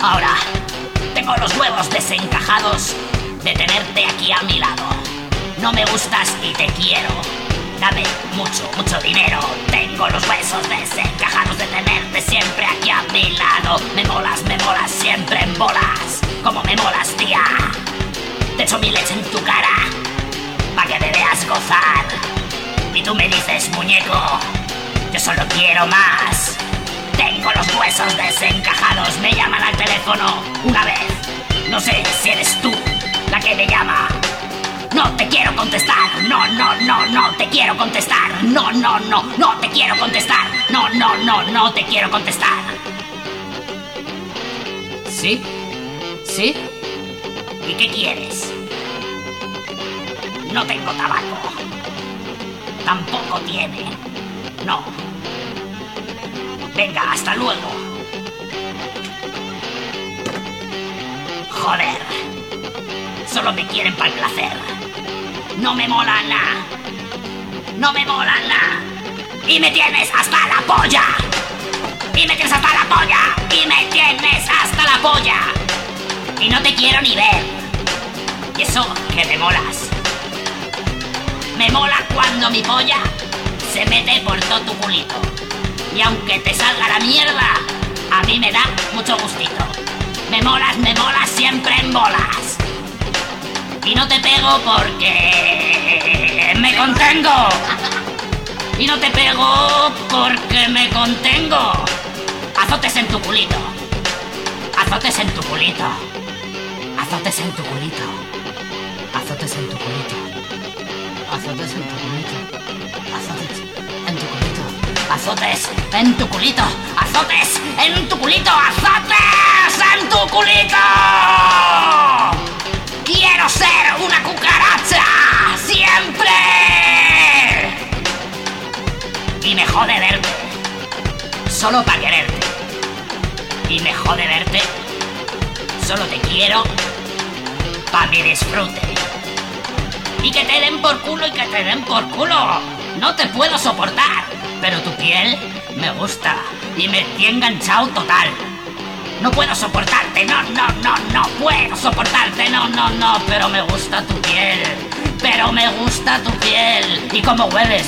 Ahora, tengo los huevos desencajados de tenerte aquí a mi lado. No me gustas y te quiero. Dame mucho, mucho dinero. Tengo los huesos desencajados de tenerte siempre aquí a mi lado. Me molas siempre en bolas. Como me molas, tía. Te echo mi leche en tu cara pa' que me veas gozar. Y tú me dices, muñeco, yo solo quiero más. Tengo los huesos desencajados. Me llaman al teléfono una vez. No sé si eres tú la que me llama. No te quiero contestar. No te quiero contestar. No te quiero contestar. No te quiero contestar. ¿Sí? ¿Sí? ¿Y qué quieres? No tengo tabaco. Tampoco tiene. No. Venga, hasta luego. Joder. Solo me quieren para el placer. No me mola nada. No me mola nada. Y me tienes hasta la polla. Y me tienes hasta la polla. Y me tienes hasta la polla. Y no te quiero ni ver. Y eso que me molas. Me mola cuando mi polla se mete por todo tu culito. Y aunque te salga la mierda, a mí me da mucho gustito. Me molas siempre en bolas. Y no te pego porque me contengo. Y no te pego porque me contengo. Azotes en tu culito. Azotes en tu culito. Azotes en tu culito. Azotes en tu culito. Azotes en tu culito. Azotes en tu culito. Azotes en tu culito. Azotes en tu culito. Azotes en tu culito. Quiero ser una cucaracha siempre. Y me jode verte. Solo para quererte. Y me jode verte. Solo te quiero pa' mi disfrute. Y que te den por culo y que te den por culo. No te puedo soportar. Pero tu piel me gusta. Y me tiene enganchado total. No puedo soportarte, no puedo soportarte, no, pero me gusta tu piel, pero me gusta tu piel. ¿Y cómo hueles?